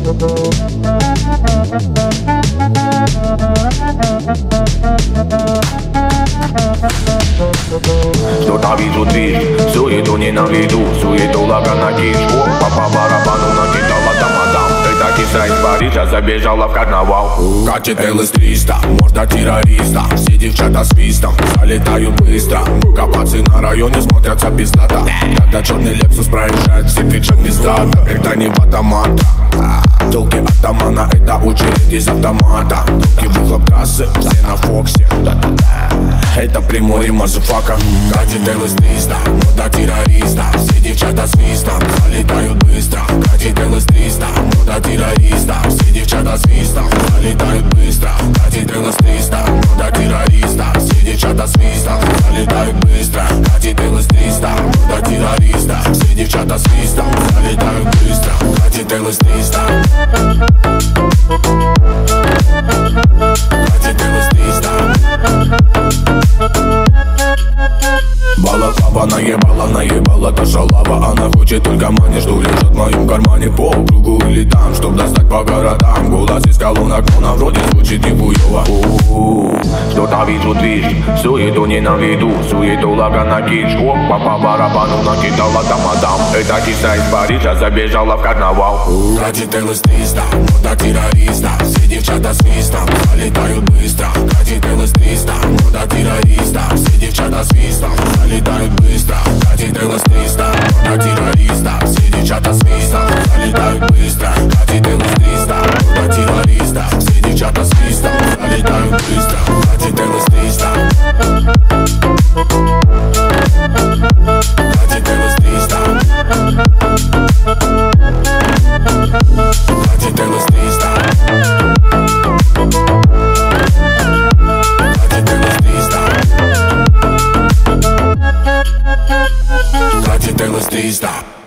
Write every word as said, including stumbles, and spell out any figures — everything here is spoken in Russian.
Что-то вижу дверь, суету ненавиду, суету лага на киш. О, по барабану накидала тамадам. Ты так из из Парижа забежала в карнавал. Катит эл эс триста, морда террориста. Все девчата свистом залетают быстро. Капацы на районе смотрятся пиздата. Когда черный Лексус проезжает, все кричат пиздата. Это не в автомата. Толки атамана, это очередь из автомата. Толки выхлоп трассы, все на Фоксе. Это прямой мазафака. Катит эл эс триста, мода террориста. Все девчата свистом залетают быстро. Катит эл эс триста, мода террориста. Все девчата свистом залетают быстро. Катит эл эс триста, мода террориста. Все девчата свистом залетают быстро. Катит эл эс триста, мода террориста. Все девчата свистом залетают быстро. Катит эл эс триста. Катит эл эс триста. Балаклава наебала, наебала та шалава. Она хочет только мани, что лежит в моем кармане. По кругу или там, чтоб достать по городам. Голос из колонок, но на вроде звучит нихуёво. Что-то вижу дверь, суету ненавиду, суету лага на киш. О, по барабану накидала тамадам. Это киса из Парижа забежала в карнавал. Катит эл эс триста, мода террориста. Все девчата свистом залетают быстро. Катит эл эс триста, мода террориста. Все девчата свистом залетают быстро. Катит эл эс триста, мода террориста. Все девчата свистом залетают быстро. Катит эл эс триста, мода террориста. Все девчата свистом залетают быстро. Катит эл эс триста. Катит эл эс триста. Катит эл эс триста. Катит эл эс триста. Катит эл эс триста.